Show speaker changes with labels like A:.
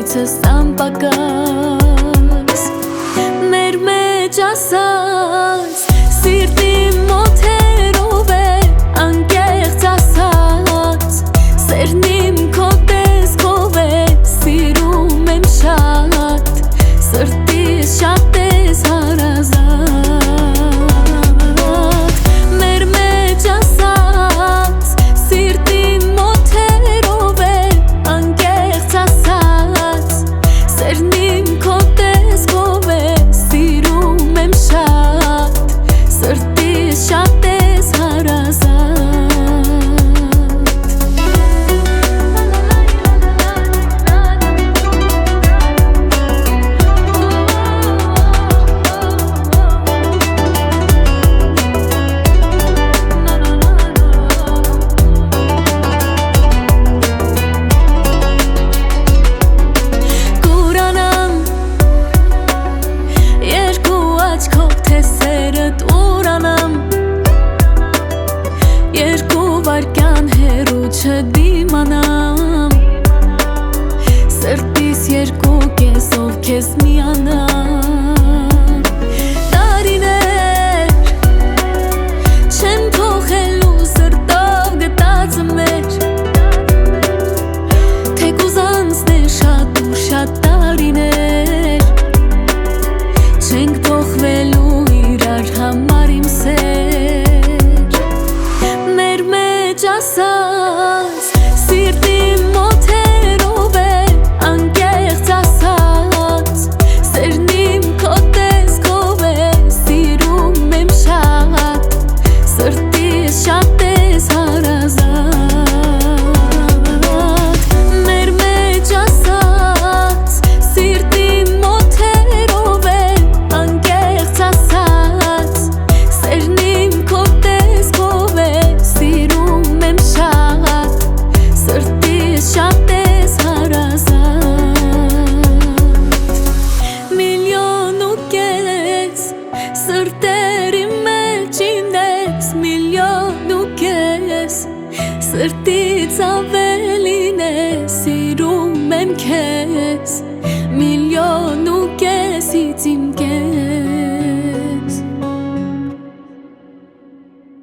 A: փորձս անպակաս մեր մեջ ասած սիրտի մոթերով է անկեղծ ասած սերն իմ քո տեսքով է սիրում եմ շատ սրտիս շատ ես հարազատ մեր մեջ ասած սիրտի մոթերով է անկեղծ ասած սերն իմ քո տեսքով է սիրում եմ շատ սրտիս շատ ես հարազատ Երկու վարկյան հեռու չդիմանամ Սրտիս երկու կեսով քեզ միանամ Տարիներ չեմ փոխելու սրտով գտածը մեր Թեկուզ անցներ շատ ու շատ տարիներ Չենք փոխվելու իրար համար իմ սեր Մեր մեջ ասած սիրտի մոթերով է անկեղծ ասած սերն իմ քո տեսքով է սիրում եմ շատ սրտիս շատ ես հարազատ մեր մեջ ասած սիրտի մոթերով է անկեղծ ասած սերն իմ քո տեսքով է սիրում եմ շատ սրտիս շատ ես հարազատ միլիոն ու կես սրտերի մեջ ինձ միլիոն ու կես սրտից ավելին է սիրում եմ քեզ միլիոն ու կեսից իմ